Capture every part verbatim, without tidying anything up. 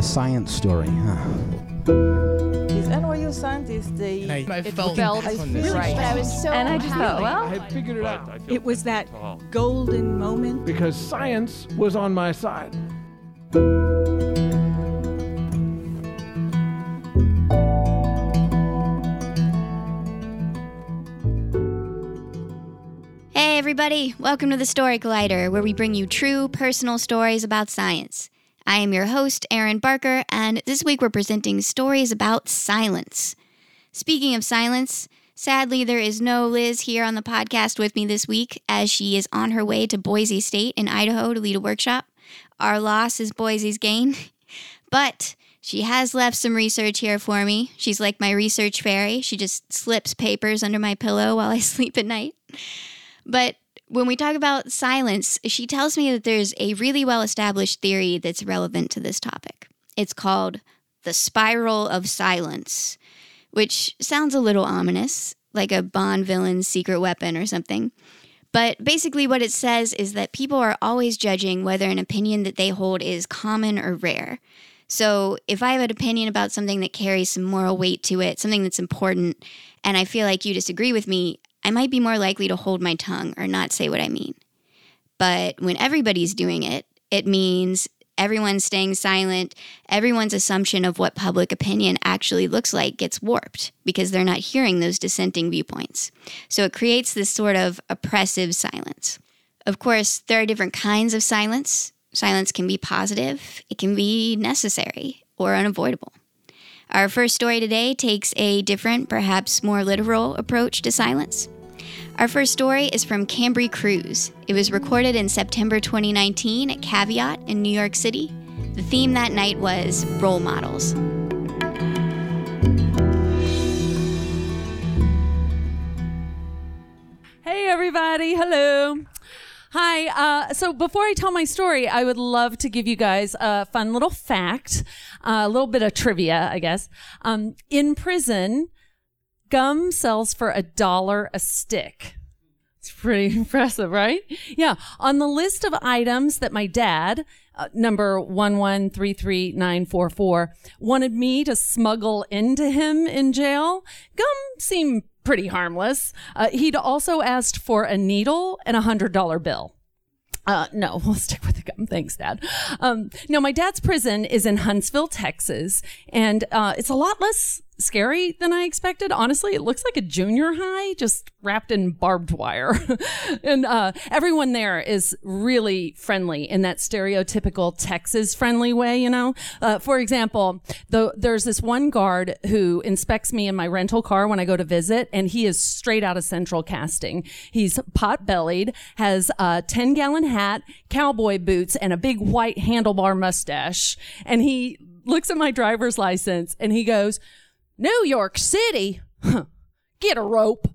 science story, huh? These N Y U scientists, they... I, I felt, felt I really right. But I was so And I just thought, well, I had figured it out. It was that golden moment. Because science was on my side. Hey everybody, welcome to the Story Collider, where we bring you true personal stories about science. I am your host, Erin Barker, and this week we're presenting stories about silence. Speaking of silence, sadly there is no Liz here on the podcast with me this week, as she is on her way to Boise State in Idaho to lead a workshop. Our loss is Boise's gain, but she has left some research here for me. She's like my research fairy. She just slips papers under my pillow while I sleep at night. But when we talk about silence, she tells me that there's a really well-established theory that's relevant to this topic. It's called the spiral of silence, which sounds a little ominous, like a Bond villain's secret weapon or something. But basically what it says is that people are always judging whether an opinion that they hold is common or rare. So if I have an opinion about something that carries some moral weight to it, something that's important, and I feel like you disagree with me, I might be more likely to hold my tongue or not say what I mean. But when everybody's doing it, it means everyone's staying silent, everyone's assumption of what public opinion actually looks like gets warped because they're not hearing those dissenting viewpoints. So it creates this sort of oppressive silence. Of course, there are different kinds of silence. Silence can be positive, it can be necessary or unavoidable. Our first story today takes a different, perhaps more literal approach to silence. Our first story is from Cambry Cruise. It was recorded in September twenty nineteen at Caveat in New York City. The theme that night was role models. Hey everybody, hello. Hi, uh, so before I tell my story, I would love to give you guys a fun little fact, uh, a little bit of trivia, I guess. Um, in prison, gum sells for a dollar a stick. It's pretty impressive, right? Yeah. On the list of items that my dad, uh, number one one three three nine four four, wanted me to smuggle into him in jail, gum seemed pretty harmless. Uh, he'd also asked for a needle and a hundred dollar bill. Uh, no, we'll stick with the gum. Thanks, Dad. Um, no, my dad's prison is in Huntsville, Texas, and uh, it's a lot less scary than I expected. Honestly, it looks like a junior high just wrapped in barbed wire. and uh, everyone there is really friendly in that stereotypical Texas friendly way, you know? Uh, for example, the, there's this one guard who inspects me in my rental car when I go to visit, and he is straight out of Central Casting. He's pot-bellied, has a ten-gallon hat, cowboy boots, and a big white handlebar mustache. And he looks at my driver's license, and he goes, New York City? Get a rope.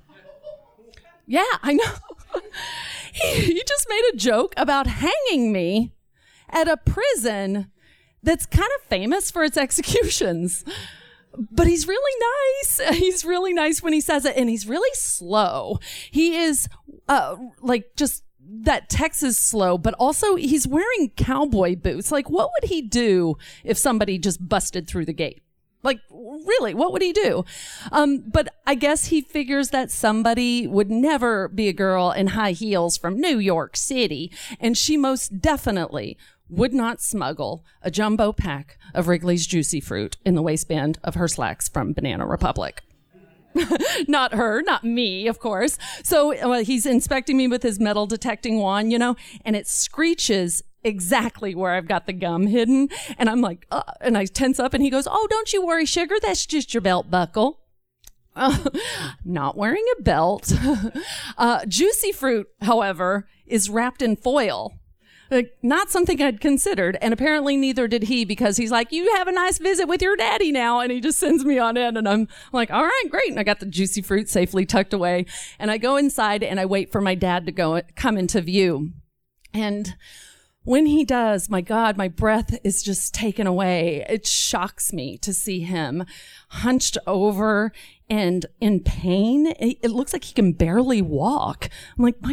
Yeah, I know. he, he just made a joke about hanging me at a prison that's kind of famous for its executions. But he's really nice. He's really nice when he says it, and he's really slow. He is uh, like just that Texas slow, but also he's wearing cowboy boots. Like, what would he do if somebody just busted through the gate? Like, really, what would he do? Um, but I guess he figures that somebody would never be a girl in high heels from New York City, and she most definitely would not smuggle a jumbo pack of Wrigley's Juicy Fruit in the waistband of her slacks from Banana Republic. Not her, not me, of course. So uh, he's inspecting me with his metal detecting wand, you know, and it screeches exactly where I've got the gum hidden. And I'm like, uh, and I tense up, and he goes, oh, don't you worry, sugar. That's just your belt buckle. Uh, not wearing a belt. uh, Juicy Fruit, however, is wrapped in foil. Like, not something I'd considered, and apparently neither did he, because he's like, you have a nice visit with your daddy now, and he just sends me on in, and I'm like, all right, great, and I got the Juicy Fruit safely tucked away, and I go inside, and I wait for my dad to go come into view, and when he does, my God, my breath is just taken away. It shocks me to see him hunched over and in pain. It looks like he can barely walk. I'm like, my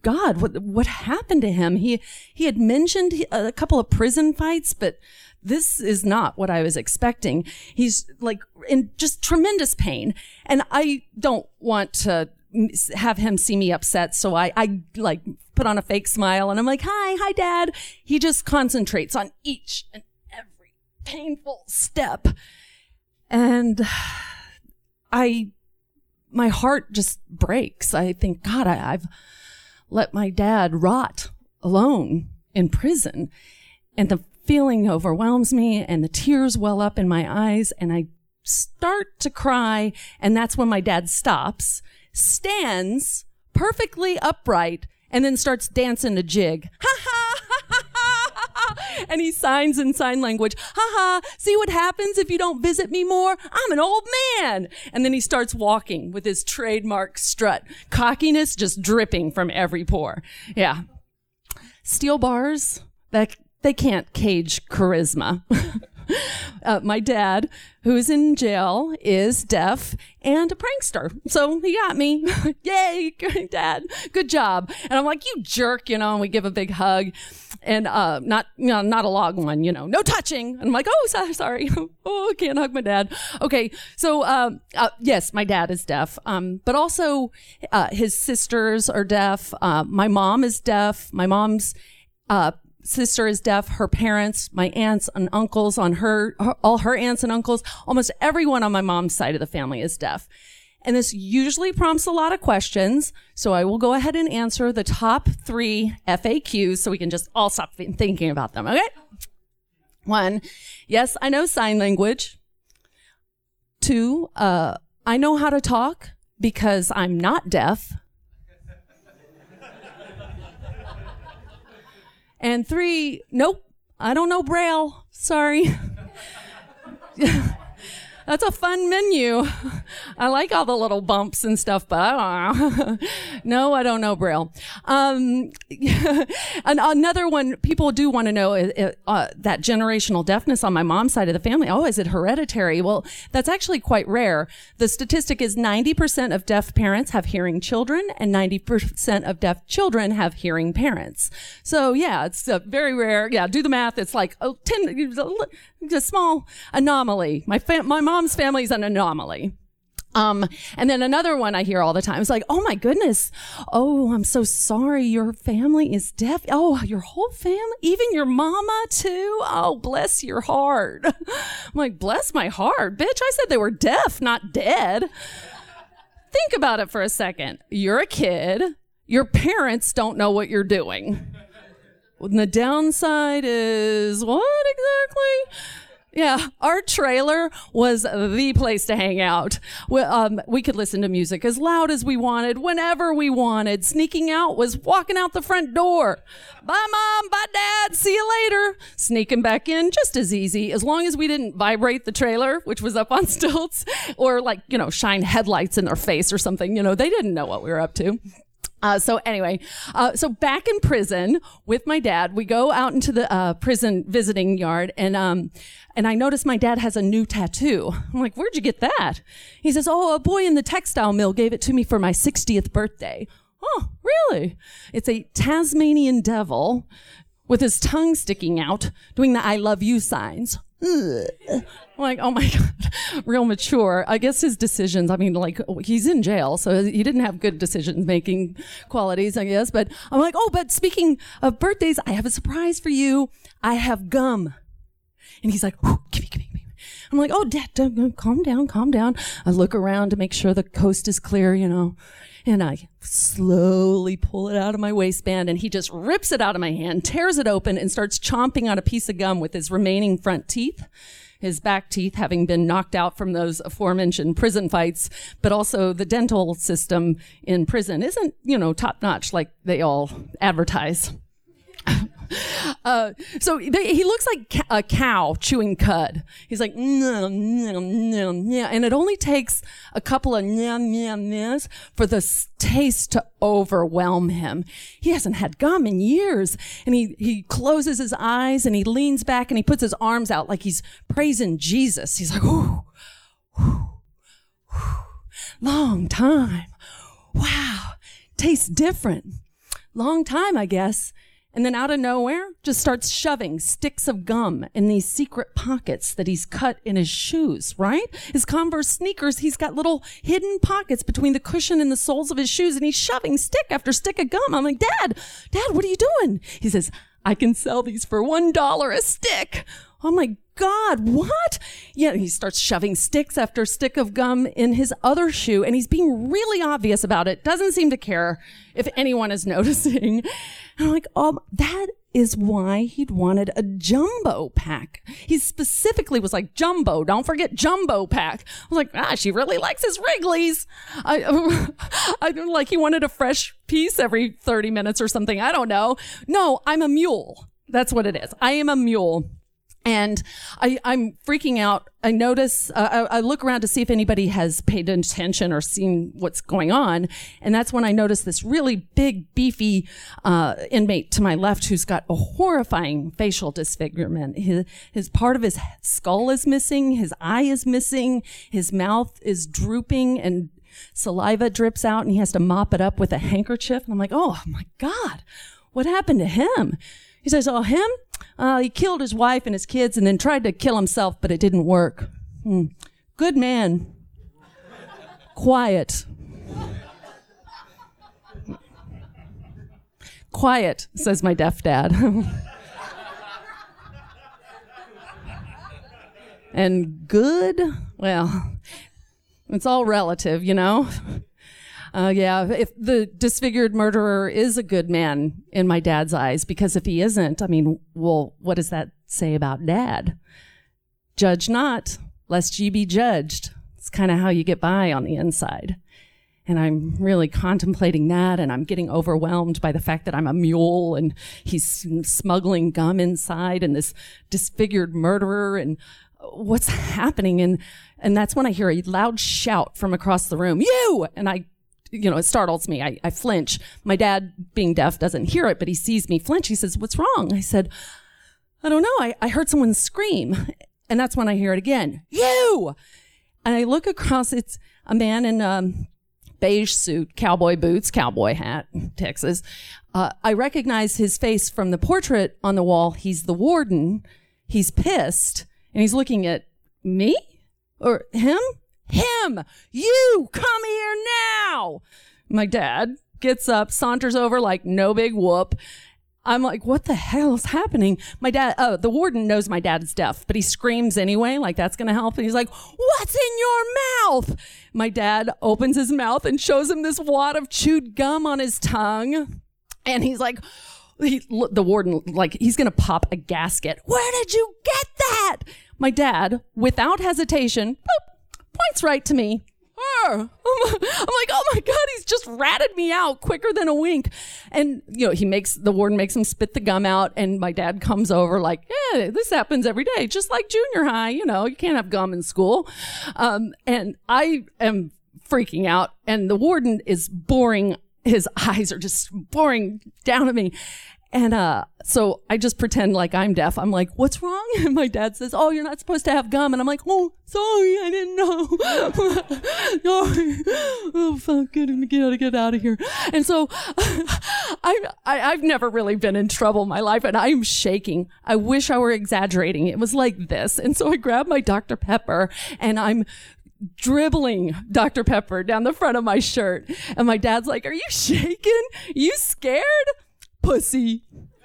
God, what what happened to him? He he had mentioned a couple of prison fights, but this is not what I was expecting. He's like in just tremendous pain, and I don't want to have him see me upset, so I I like put on a fake smile, and I'm like, "Hi, hi, Dad." He just concentrates on each and every painful step, and I my heart just breaks. I think, God, I, I've let my dad rot alone in prison. And the feeling overwhelms me and the tears well up in my eyes and I start to cry. And that's when my dad stops, stands perfectly upright, and then starts dancing a jig. Ha ha, ha ha, ha ha. And he signs in sign language. Ha ha, see what happens if you don't visit me more? I'm an old man. And then he starts walking with his trademark strut, cockiness just dripping from every pore. Yeah. Steel bars, that they can't cage charisma. Uh, my dad, who's in jail, is deaf and a prankster. So he got me. Yay, Dad. Good job. And I'm like, you jerk, you know, and we give a big hug. And uh, not, you know, not a long one, you know, no touching. And I'm like, oh, so, sorry. Oh, I can't hug my dad. Okay. So, uh, uh, yes, my dad is deaf. Um, but also uh, his sisters are deaf. Uh, my mom is deaf. My mom's uh sister is deaf. Her parents, my aunts and uncles on her, her, all her aunts and uncles, almost everyone on my mom's side of the family is deaf. And this usually prompts a lot of questions. So I will go ahead and answer the top three F A Qs so we can just all stop thinking about them. Okay. One, yes, I know sign language. Two, uh, I know how to talk because I'm not deaf. And three, nope, I don't know Braille. Sorry. That's a fun menu. I like all the little bumps and stuff, but I don't know. No, I don't know Braille. Um, and another one, people do want to know uh, uh, that generational deafness on my mom's side of the family. Oh, is it hereditary? Well, that's actually quite rare. The statistic is ninety percent of deaf parents have hearing children and ninety percent of deaf children have hearing parents. So yeah, it's uh, very rare. Yeah, do the math. It's like oh, ten, a small anomaly. My fam- my mom's family is an anomaly. Um, and then another one I hear all the time is like, oh my goodness. Oh, I'm so sorry. Your family is deaf. Oh, your whole family, even your mama too. Oh, bless your heart. I'm like, bless my heart. Bitch, I said they were deaf, not dead. Think about it for a second. You're a kid. Your parents don't know what you're doing. And the downside is what exactly? Yeah, our trailer was the place to hang out. We, um, we could listen to music as loud as we wanted, whenever we wanted. Sneaking out was walking out the front door. Bye, Mom. Bye, Dad. See you later. Sneaking back in, just as easy, as long as we didn't vibrate the trailer, which was up on stilts, or like, you know, shine headlights in their face or something. You know, they didn't know what we were up to. Uh, so anyway, uh, so back in prison with my dad, we go out into the, uh, prison visiting yard and, um, and I noticed my dad has a new tattoo. I'm like, where'd you get that? He says, oh, a boy in the textile mill gave it to me for my sixtieth birthday. Oh, really? It's a Tasmanian devil with his tongue sticking out doing the I love you signs. Ugh. I'm like, oh my God, real mature. I guess his decisions, I mean, like, he's in jail, so he didn't have good decision-making qualities, I guess. But I'm like, oh, but speaking of birthdays, I have a surprise for you. I have gum. And he's like, give me, give me, give me. I'm like, oh, Dad, Dad, calm down, calm down. I look around to make sure the coast is clear, you know. And I slowly pull it out of my waistband, and he just rips it out of my hand, tears it open, and starts chomping on a piece of gum with his remaining front teeth, his back teeth having been knocked out from those aforementioned prison fights, but also the dental system in prison isn't, you know, top-notch like they all advertise. Uh, so they, he looks like ca- a cow chewing cud. He's like, no, no, no, no. And it only takes a couple of nyam, nyam, nyams for the s- taste to overwhelm him. He hasn't had gum in years. And he, he closes his eyes and he leans back and he puts his arms out like he's praising Jesus. He's like, ooh, ooh, ooh. Long time. Wow. Tastes different. long time, I guess. And then out of nowhere, just starts shoving sticks of gum in these secret pockets that he's cut in his shoes, right? His Converse sneakers, he's got little hidden pockets between the cushion and the soles of his shoes, and he's shoving stick after stick of gum. I'm like, Dad, Dad, what are you doing? He says, I can sell these for one dollar a stick. Oh my God, what? Yeah, he starts shoving sticks after stick of gum in his other shoe, and he's being really obvious about it. Doesn't seem to care if anyone is noticing. And I'm like, oh, that is why he'd wanted a jumbo pack. He specifically was like, jumbo, don't forget jumbo pack. I was like, ah, she really likes his Wrigley's. I, I like he wanted a fresh piece every thirty minutes or something. I don't know. No, I'm a mule. That's what it is. I am a mule. And I, I'm freaking out. I notice, uh, I, I look around to see if anybody has paid attention or seen what's going on. And that's when I notice this really big, beefy uh, inmate to my left who's got a horrifying facial disfigurement. His, his part of his skull is missing. His eye is missing. His mouth is drooping and saliva drips out, and he has to mop it up with a handkerchief. And I'm like, oh my God, what happened to him? He says, oh, him? Uh, he killed his wife and his kids and then tried to kill himself, but it didn't work. Hmm. Good man. Quiet. Quiet, says my deaf dad. And good? Well, it's all relative, you know? Uh, yeah, if the disfigured murderer is a good man in my dad's eyes, because if he isn't, I mean, well, what does that say about Dad? Judge not, lest ye be judged. It's kind of how you get by on the inside. And I'm really contemplating that, and I'm getting overwhelmed by the fact that I'm a mule and he's smuggling gum inside and this disfigured murderer and what's happening. And, and that's when I hear a loud shout from across the room, you! And I You know, it startles me. I, I flinch. My dad, being deaf, doesn't hear it, but he sees me flinch. He says, what's wrong? I said, I don't know. I, I heard someone scream. And that's when I hear it again. You! And I look across. It's a man in a beige suit, cowboy boots, cowboy hat, Texas. Uh, I recognize his face from the portrait on the wall. He's the warden. He's pissed. And he's looking at me? Or him? Him! You! Come here now! My dad gets up, saunters over like no big whoop. I'm like, what the hell is happening? My dad, oh, the warden knows my dad's deaf, but he screams anyway, like that's gonna help. And he's like, what's in your mouth? My dad opens his mouth and shows him this wad of chewed gum on his tongue. And he's like, he, the warden, like, he's gonna pop a gasket. Where did you get that? My dad, without hesitation, boop, points right to me. I'm like, oh my God, he's just ratted me out quicker than a wink. And, you know, he makes, the warden makes him spit the gum out, and my dad comes over like, yeah, this happens every day, just like junior high, you know, you can't have gum in school. Um, and I am freaking out, and the warden is boring, his eyes are just boring down at me. And uh, so I just pretend like I'm deaf. I'm like, what's wrong? And my dad says, oh, you're not supposed to have gum. And I'm like, oh, sorry, I didn't know. Oh, fuck, get, get, get out of here. And so I, I, I've never really been in trouble in my life, and I'm shaking. I wish I were exaggerating. It was like this. And so I grab my Doctor Pepper, and I'm dribbling Doctor Pepper down the front of my shirt. And my dad's like, are you shaking? You scared? Pussy.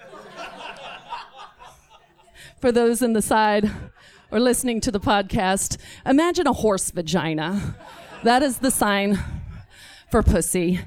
For those in the side or listening to the podcast, imagine a horse vagina. That is the sign for pussy.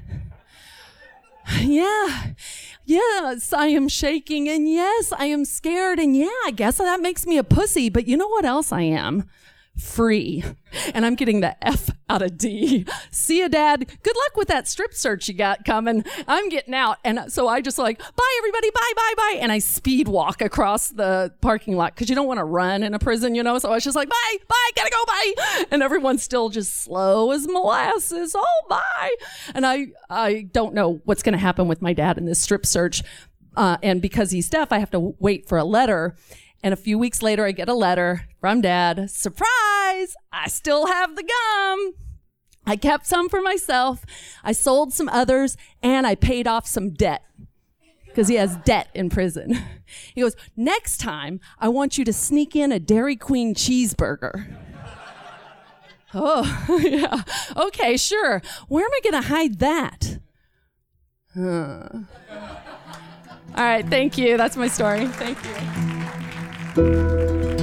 Yeah. Yes, I am shaking, and yes, I am scared, and yeah, I guess that makes me a pussy, but you know what else I am? Free. And I'm getting the F out of D. See ya, Dad. Good luck with that strip search you got coming. I'm getting out. And so I just like, bye, everybody. Bye, bye, bye. And I speed walk across the parking lot because you don't want to run in a prison, you know? So I was just like, bye, bye, gotta go, bye. And everyone's still just slow as molasses. Oh, bye. And I, I don't know what's going to happen with my dad in this strip search. Uh, and because he's deaf, I have to wait for a letter. And a few weeks later, I get a letter from Dad. Surprise! I still have the gum. I kept some for myself. I sold some others, and I paid off some debt. because he has debt in prison. He goes, next time, I want you to sneak in a Dairy Queen cheeseburger. Oh, yeah. Okay, sure. Where am I going to hide that? Huh. All right, thank you. That's my story. Thank you.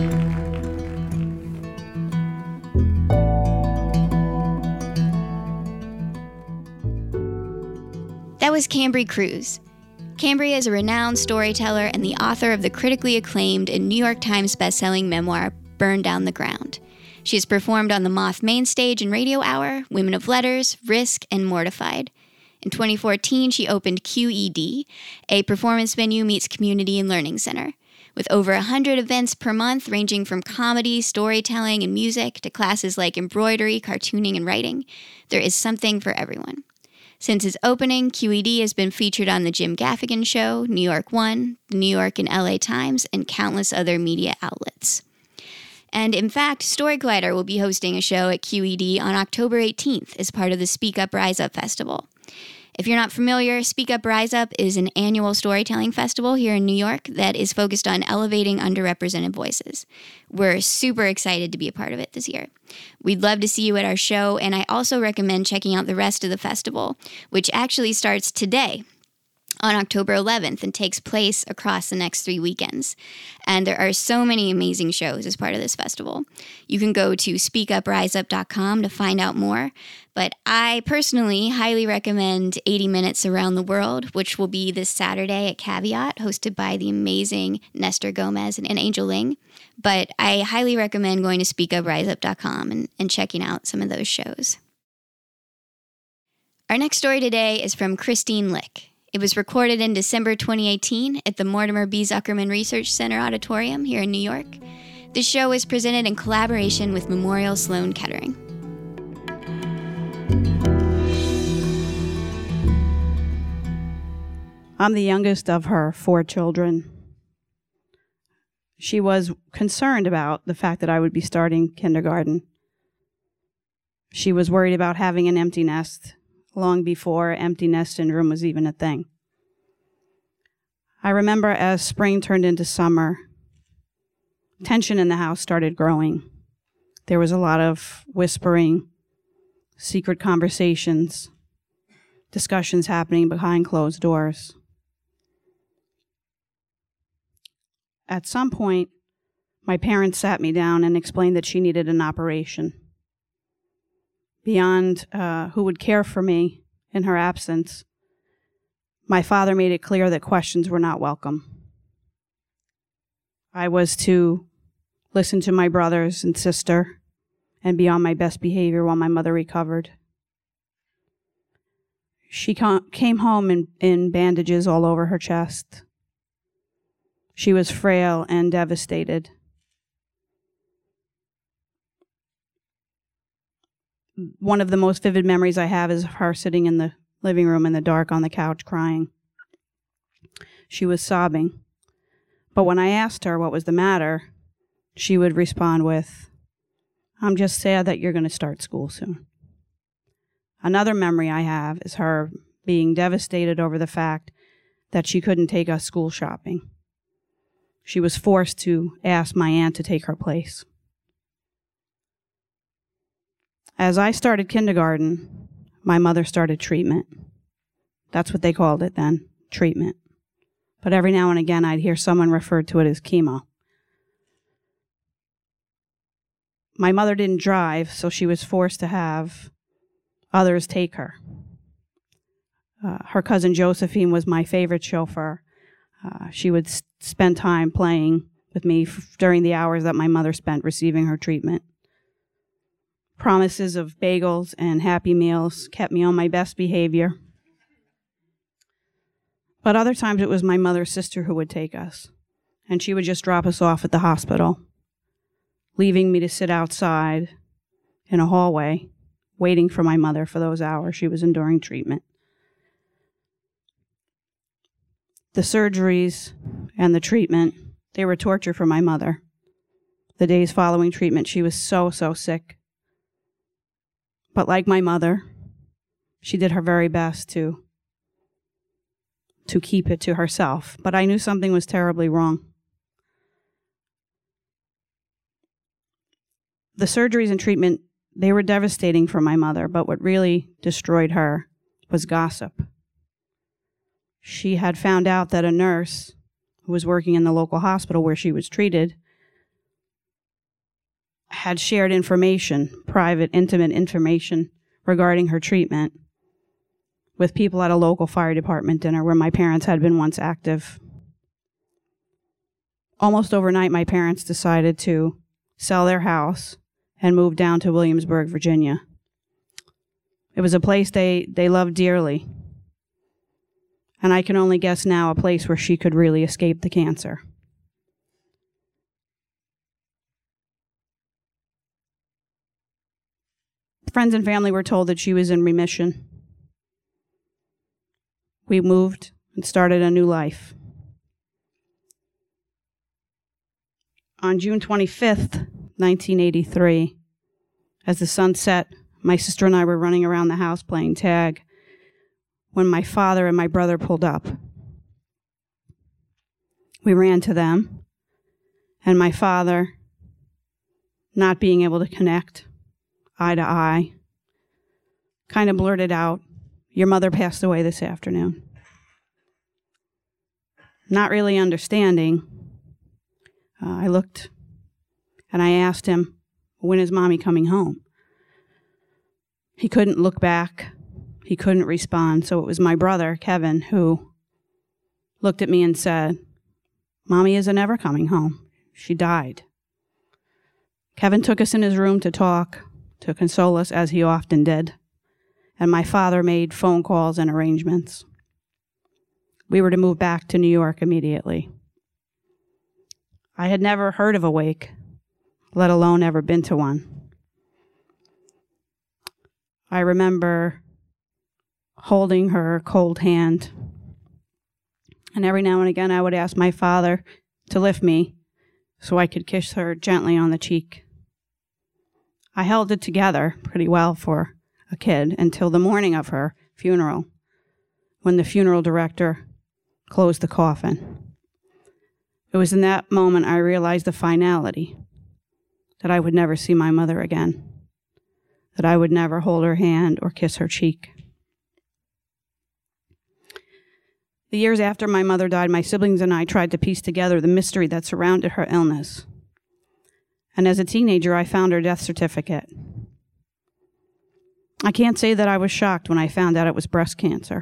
That was Cambry Cruz. Cambry is a renowned storyteller and the author of the critically acclaimed and New York Times bestselling memoir, Burn Down the Ground. She has performed on the Moth main stage and Radio Hour, Women of Letters, Risk, and Mortified. In twenty fourteen, she opened Q E D, a performance venue meets community and learning center. With over one hundred events per month ranging from comedy, storytelling, and music to classes like embroidery, cartooning, and writing, there is something for everyone. Since its opening, Q E D has been featured on The Jim Gaffigan Show, New York One, the New York and L A Times, and countless other media outlets. And in fact, Story Collider will be hosting a show at Q E D on October eighteenth as part of the Speak Up Rise Up Festival. If you're not familiar, Speak Up Rise Up is an annual storytelling festival here in New York that is focused on elevating underrepresented voices. We're super excited to be a part of it this year. We'd love to see you at our show, and I also recommend checking out the rest of the festival, which actually starts today on October eleventh and takes place across the next three weekends. And there are so many amazing shows as part of this festival. You can go to speak up rise up dot com to find out more. But I personally highly recommend eighty minutes Around the World, which will be this Saturday at Caveat, hosted by the amazing Nestor Gomez and, and Angel Ling. But I highly recommend going to speak up rise up dot com and, and checking out some of those shows. Our next story today is from Christine Lick. It was recorded in December twenty eighteen at the Mortimer B. Zuckerman Research Center Auditorium here in New York. The show is presented in collaboration with Memorial Sloan Kettering. I'm the youngest of her four children. She was concerned about the fact that I would be starting kindergarten. She was worried about having an empty nest long before empty nest syndrome was even a thing. I remember as spring turned into summer, tension in the house started growing. There was a lot of whispering, secret conversations, discussions happening behind closed doors. At some point, my parents sat me down and explained that she needed an operation. Beyond uh, who would care for me in her absence, my father made it clear that questions were not welcome. I was to listen to my brothers and sister and be on my best behavior while my mother recovered. She com- came home in, in bandages all over her chest. She was frail and devastated. One of the most vivid memories I have is of her sitting in the living room in the dark on the couch crying. She was sobbing. But when I asked her what was the matter, she would respond with, "I'm just sad that you're going to start school soon." Another memory I have is her being devastated over the fact that she couldn't take us school shopping. She was forced to ask my aunt to take her place. As I started kindergarten, my mother started treatment. That's what they called it then, treatment. But every now and again, I'd hear someone refer to it as chemo. My mother didn't drive, so she was forced to have others take her. Uh, her cousin Josephine was my favorite chauffeur. Uh, she would s- spend time playing with me f- during the hours that my mother spent receiving her treatment. Promises of bagels and Happy Meals kept me on my best behavior. But other times it was my mother's sister who would take us, and she would just drop us off at the hospital, leaving me to sit outside in a hallway, waiting for my mother for those hours she was enduring treatment. The surgeries and the treatment, they were torture for my mother. The days following treatment, she was so, so sick. But like my mother, she did her very best to, to keep it to herself, but I knew something was terribly wrong. The surgeries and treatment, they were devastating for my mother, but what really destroyed her was gossip. She had found out that a nurse who was working in the local hospital where she was treated had shared information, private, intimate information regarding her treatment with people at a local fire department dinner where my parents had been once active. Almost overnight, my parents decided to sell their house and move down to Williamsburg, Virginia. It was a place they, they loved dearly. And I can only guess now a place where she could really escape the cancer. Friends and family were told that she was in remission. We moved and started a new life. On June twenty-fifth, nineteen eighty-three, as the sun set, my sister and I were running around the house playing tag when my father and my brother pulled up. We ran to them, and my father, not being able to connect eye to eye, kind of blurted out, "Your mother passed away this afternoon." Not really understanding, uh, I looked and I asked him, "When is Mommy coming home?" He couldn't look back. He couldn't respond, so it was my brother, Kevin, who looked at me and said, "Mommy isn't ever coming home. She died." Kevin took us in his room to talk, to console us, as he often did, and my father made phone calls and arrangements. We were to move back to New York immediately. I had never heard of a wake, let alone ever been to one. I remember holding her cold hand, and every now and again I would ask my father to lift me so I could kiss her gently on the cheek. I held it together pretty well for a kid until the morning of her funeral, when the funeral director closed the coffin. It was in that moment I realized the finality, that I would never see my mother again, that I would never hold her hand or kiss her cheek. The years after my mother died, my siblings and I tried to piece together the mystery that surrounded her illness. And as a teenager, I found her death certificate. I can't say that I was shocked when I found out it was breast cancer.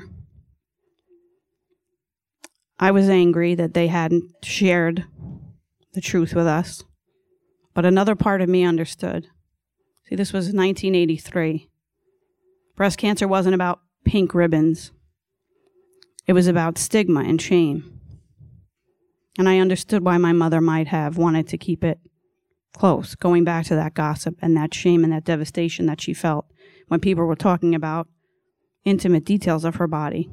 I was angry that they hadn't shared the truth with us, but another part of me understood. See, this was nineteen eighty-three. Breast cancer wasn't about pink ribbons. It was about stigma and shame. And I understood why my mother might have wanted to keep it close, going back to that gossip and that shame and that devastation that she felt when people were talking about intimate details of her body.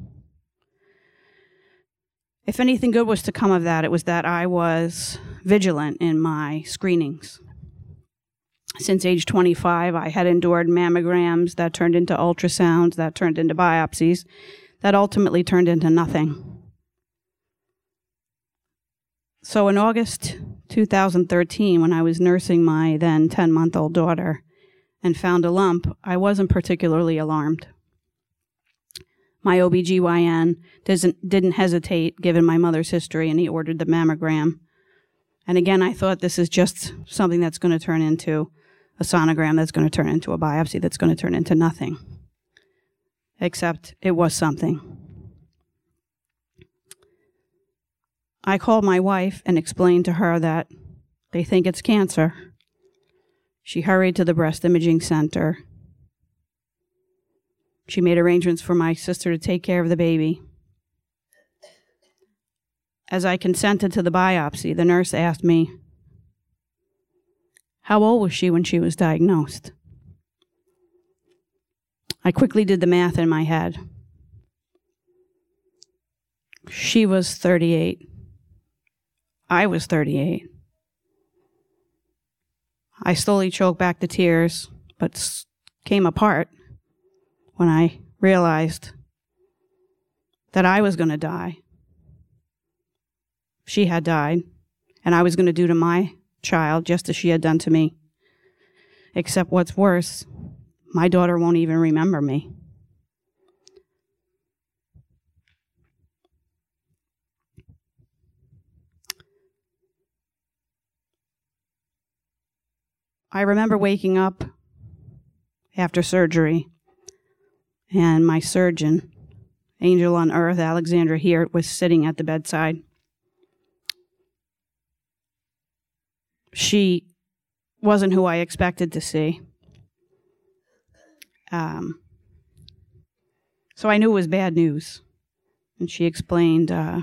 If anything good was to come of that, it was that I was vigilant in my screenings. Since age twenty-five, I had endured mammograms that turned into ultrasounds, that turned into biopsies, that ultimately turned into nothing. So in August two thousand thirteen, when I was nursing my then ten-month-old daughter and found a lump, I wasn't particularly alarmed. My O B G Y N doesn't, didn't hesitate, given my mother's history, and he ordered the mammogram. And again, I thought, this is just something that's going to turn into a sonogram, that's going to turn into a biopsy, that's going to turn into nothing. Except it was something. I called my wife and explained to her that they think it's cancer. She hurried to the breast imaging center. She made arrangements for my sister to take care of the baby. As I consented to the biopsy, the nurse asked me, how old was she when she was diagnosed? I quickly did the math in my head. She was thirty-eight. I was thirty-eight. I slowly choked back the tears, but came apart when I realized that I was going to die she had died, and I was going to do to my child just as she had done to me. Except what's worse, my daughter won't even remember me. I remember waking up after surgery, and my surgeon, angel on earth, Alexandra here, was sitting at the bedside. She wasn't who I expected to see. Um, so I knew it was bad news. And she explained uh,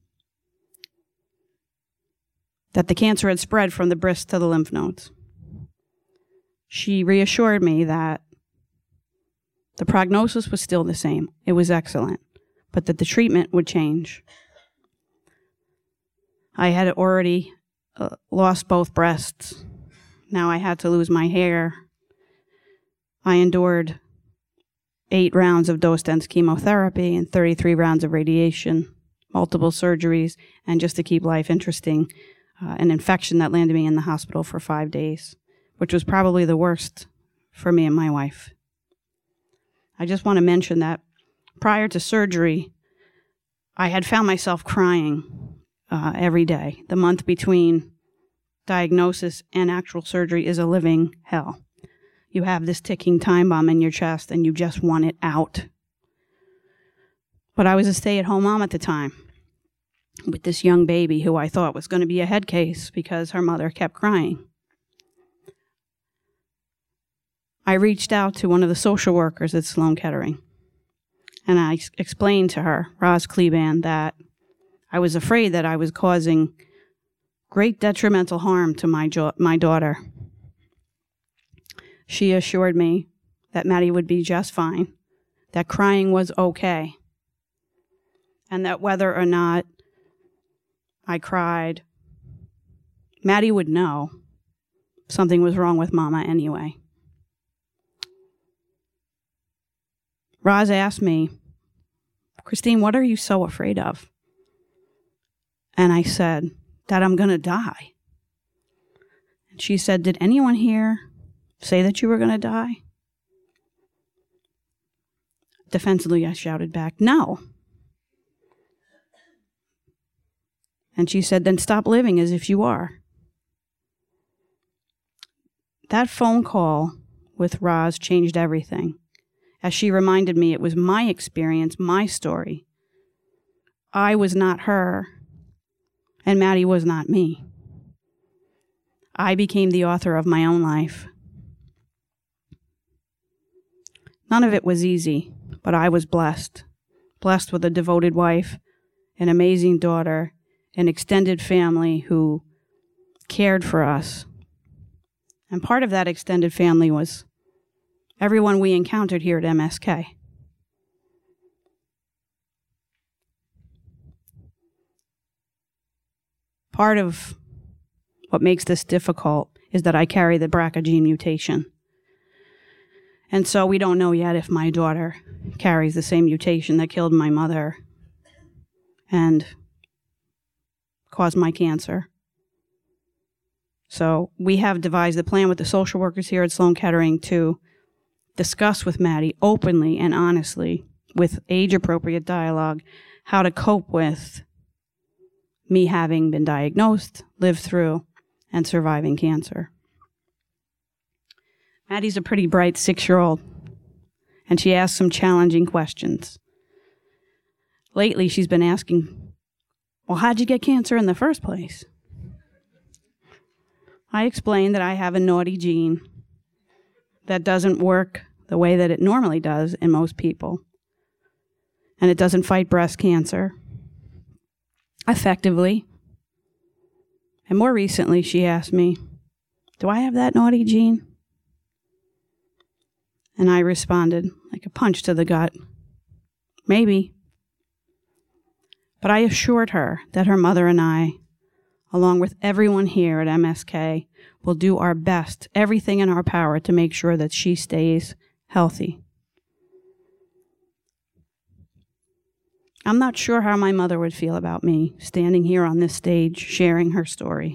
that the cancer had spread from the breast to the lymph nodes. She reassured me that the prognosis was still the same. It was excellent, but that the treatment would change. I had already uh, lost both breasts. Now I had to lose my hair. I endured eight rounds of dose-dense chemotherapy and thirty-three rounds of radiation, multiple surgeries, and just to keep life interesting, uh, an infection that landed me in the hospital for five days, which was probably the worst for me and my wife. I just want to mention that prior to surgery, I had found myself crying uh, every day. The month between diagnosis and actual surgery is a living hell. You have this ticking time bomb in your chest and you just want it out. But I was a stay-at-home mom at the time with this young baby who I thought was going to be a head case because her mother kept crying. I reached out to one of the social workers at Sloan Kettering, and I ex- explained to her, Roz Kleban, that I was afraid that I was causing great detrimental harm to my jo- my daughter. She assured me that Maddie would be just fine, that crying was okay, and that whether or not I cried, Maddie would know something was wrong with Mama anyway. Roz asked me, Christine, what are you so afraid of? And I said, that I'm going to die. And she said, did anyone here say that you were going to die? Defensively, I shouted back, no. And she said, then stop living as if you are. That phone call with Roz changed everything. As she reminded me, it was my experience, my story. I was not her, and Maddie was not me. I became the author of my own life. None of it was easy, but I was blessed. Blessed with a devoted wife, an amazing daughter, an extended family who cared for us. And part of that extended family was everyone we encountered here at M S K. Part of what makes this difficult is that I carry the B R C A gene mutation. And so we don't know yet if my daughter carries the same mutation that killed my mother and caused my cancer. So we have devised a plan with the social workers here at Sloan Kettering to discuss with Maddie openly and honestly, with age-appropriate dialogue, how to cope with me having been diagnosed, lived through, and surviving cancer. Maddie's a pretty bright six-year-old, and she asks some challenging questions. Lately, she's been asking, well, how'd you get cancer in the first place? I explained that I have a naughty gene that doesn't work the way that it normally does in most people, and it doesn't fight breast cancer effectively. And more recently, she asked me, do I have that naughty gene? And I responded like a punch to the gut, maybe. But I assured her that her mother and I, along with everyone here at M S K, will do our best, everything in our power, to make sure that she stays healthy. I'm not sure how my mother would feel about me standing here on this stage sharing her story.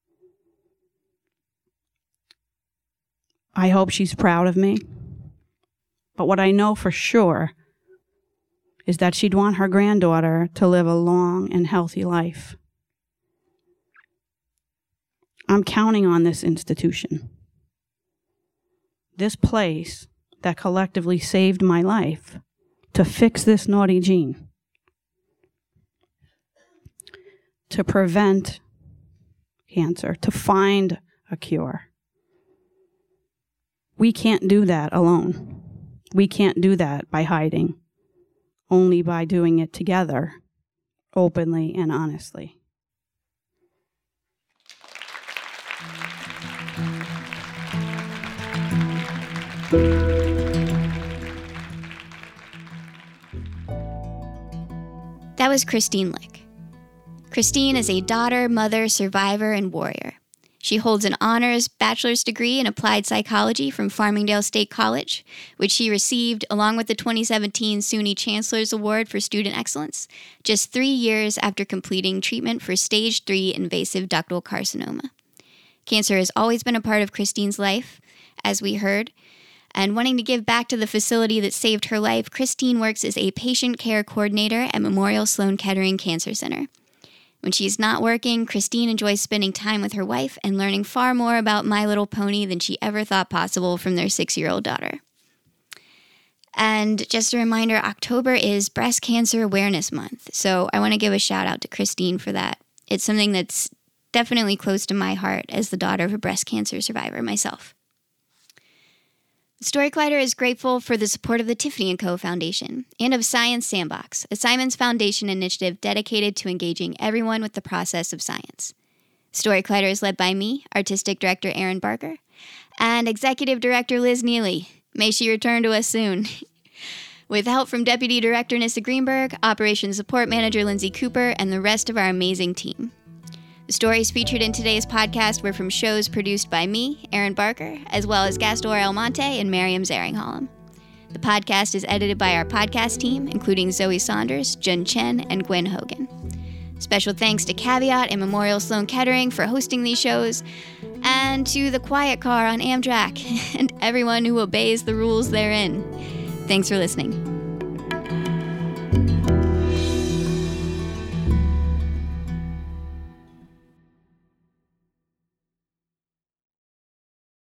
I hope she's proud of me. But what I know for sure is that she'd want her granddaughter to live a long and healthy life. I'm counting on this institution, this place that collectively saved my life, to fix this naughty gene, to prevent cancer, to find a cure. We can't do that alone. We can't do that by hiding, only by doing it together, openly and honestly. That was Christine Lick. Christine is a daughter, mother, survivor, and warrior. She holds an honors bachelor's degree in applied psychology from Farmingdale State College, which she received along with the twenty seventeen SUNY Chancellor's Award for Student Excellence, just three years after completing treatment for stage three invasive ductal carcinoma. Cancer has always been a part of Christine's life, as we heard, and wanting to give back to the facility that saved her life, Christine works as a patient care coordinator at Memorial Sloan Kettering Cancer Center. When she's not working, Christine enjoys spending time with her wife and learning far more about My Little Pony than she ever thought possible from their six-year-old daughter. And just a reminder, October is Breast Cancer Awareness Month, so I want to give a shout out to Christine for that. It's something that's definitely close to my heart as the daughter of a breast cancer survivor myself. Story Collider is grateful for the support of the Tiffany and Co. Foundation and of Science Sandbox, a Simons Foundation initiative dedicated to engaging everyone with the process of science. Story Collider is led by me, Artistic Director Erin Barker, and Executive Director Liz Neely. May she return to us soon. With help from Deputy Director Nissa Greenberg, Operations Support Manager Lindsay Cooper, and the rest of our amazing team. The stories featured in today's podcast were from shows produced by me, Erin Barker, as well as Gastor Almonte and Miriam Zaringholm. The podcast is edited by our podcast team, including Zoe Saunders, Jun Chen, and Gwen Hogan. Special thanks to Caveat and Memorial Sloan Kettering for hosting these shows, and to the Quiet Car on Amtrak, and everyone who obeys the rules therein. Thanks for listening.